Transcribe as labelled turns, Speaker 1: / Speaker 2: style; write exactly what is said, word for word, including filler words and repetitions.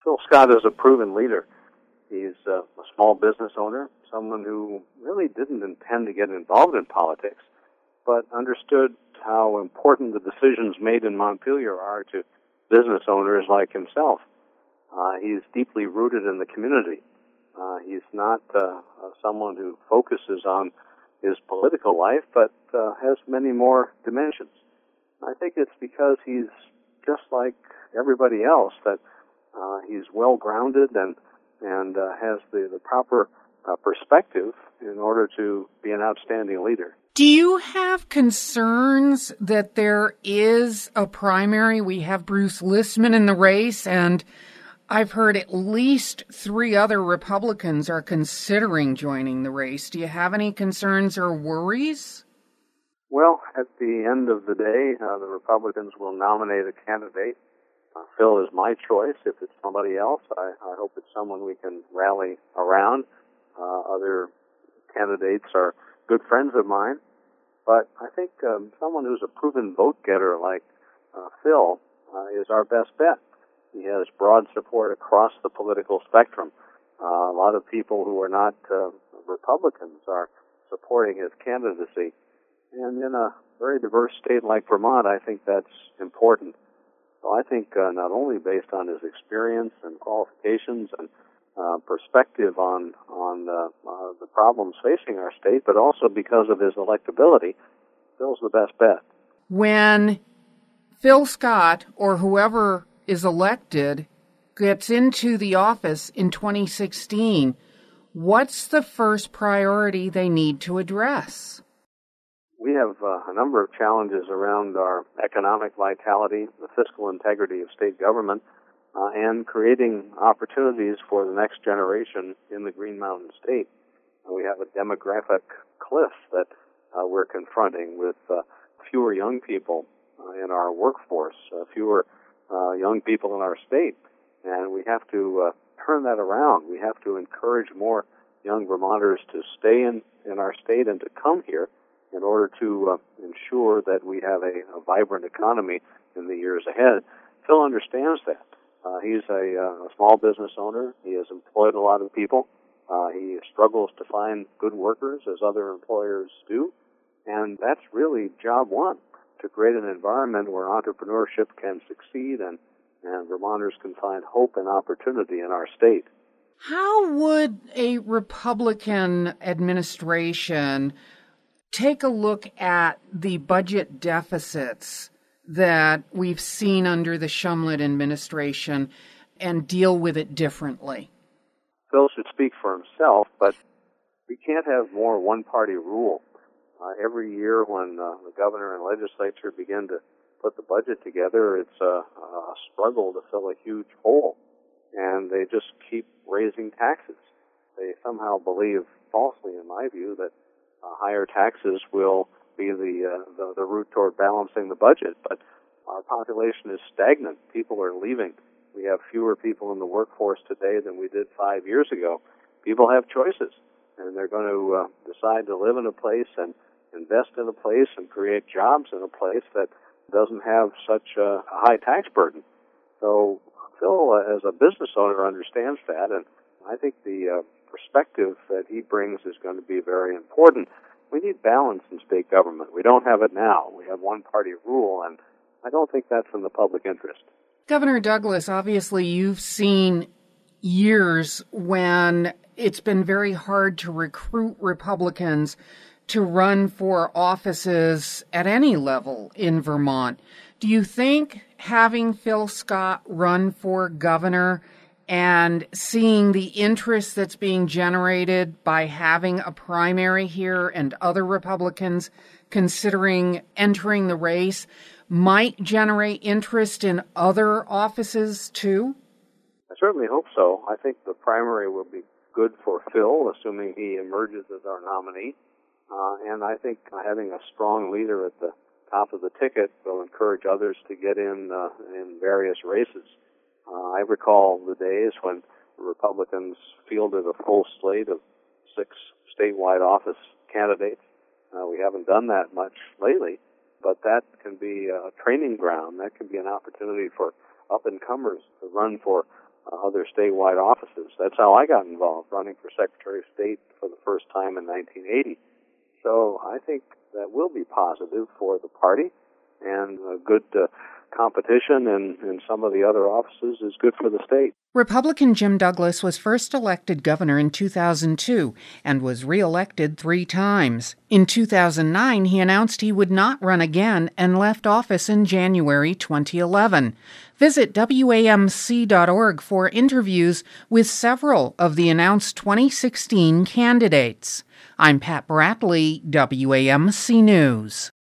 Speaker 1: Phil Scott is a proven leader. He's uh, a small business owner, someone who really didn't intend to get involved in politics, but understood how important the decisions made in Montpelier are to business owners like himself. Uh, he's deeply rooted in the community. Uh, he's not uh, uh, someone who focuses on his political life, but uh, has many more dimensions. I think it's because he's just like everybody else, that uh, he's well-grounded and and uh, has the, the proper uh, perspective in order to be an outstanding leader.
Speaker 2: Do you have concerns that there is a primary? We have Bruce Listman in the race, and I've heard at least three other Republicans are considering joining the race. Do you have any concerns or worries?
Speaker 1: Well, at the end of the day, uh, the Republicans will nominate a candidate. Uh, Phil is my choice. If it's somebody else, I, I hope it's someone we can rally around. Uh, other candidates are good friends of mine. But I think um, someone who's a proven vote-getter like uh, Phil uh, is our best bet. He has broad support across the political spectrum. Uh, a lot of people who are not uh, Republicans are supporting his candidacy. And in a very diverse state like Vermont, I think that's important. So I think uh, not only based on his experience and qualifications and uh, perspective on on uh, uh, the problems facing our state, but also because of his electability, Phil's the best bet.
Speaker 2: When Phil Scott or whoever is elected gets into the office in twenty sixteen, what's the first priority they need to address?
Speaker 1: We have uh, a number of challenges around our economic vitality, the fiscal integrity of state government, uh, and creating opportunities for the next generation in the Green Mountain State. Uh, we have a demographic cliff that uh, we're confronting with uh, fewer young people uh, in our workforce, uh, fewer uh, young people in our state, and we have to uh, turn that around. We have to encourage more young Vermonters to stay in, in our state and to come here in order to uh, ensure that we have a, a vibrant economy in the years ahead. Phil understands that. Uh, he's a, uh, a small business owner. He has employed a lot of people. Uh, he struggles to find good workers, as other employers do. And that's really job one, to create an environment where entrepreneurship can succeed and, and Vermonters can find hope and opportunity in our state.
Speaker 2: How would a Republican administration take a look at the budget deficits that we've seen under the Shumlin administration and deal with it differently?
Speaker 1: Phil should speak for himself, but we can't have more one-party rule. Uh, every year when uh, the governor and legislature begin to put the budget together, it's a, a struggle to fill a huge hole, and they just keep raising taxes. They somehow believe, falsely in my view, that Uh, higher taxes will be the, uh, the the route toward balancing the budget. But our population is stagnant. People are leaving. We have fewer people in the workforce today than we did five years ago. People have choices, and they're going to uh, decide to live in a place and invest in a place and create jobs in a place that doesn't have such a high tax burden. So Phil, uh, as a business owner, understands that, and I think the uh, perspective that he brings is going to be very important. We need balance in state government. We don't have it now. We have one-party rule, and I don't think that's in the public interest.
Speaker 2: Governor Douglas, obviously you've seen years when it's been very hard to recruit Republicans to run for offices at any level in Vermont. Do you think having Phil Scott run for governor and seeing the interest that's being generated by having a primary here and other Republicans considering entering the race might generate interest in other offices too?
Speaker 1: I certainly hope so. I think the primary will be good for Phil, assuming he emerges as our nominee. Uh, and I think having a strong leader at the top of the ticket will encourage others to get in uh, in various races. Uh, I recall the days when Republicans fielded a full slate of six statewide office candidates. Uh, we haven't done that much lately, but that can be a training ground. That can be an opportunity for up-and-comers to run for uh, other statewide offices. That's how I got involved, running for Secretary of State for the first time in nineteen eighty. So I think that will be positive for the party, and a good uh, competition in, in some of the other offices is good for the state.
Speaker 2: Republican Jim Douglas was first elected governor in two thousand two and was reelected three times. In two thousand nine, he announced he would not run again and left office in January twenty eleven. Visit W A M C dot org for interviews with several of the announced twenty sixteen candidates. I'm Pat Bradley, W A M C News.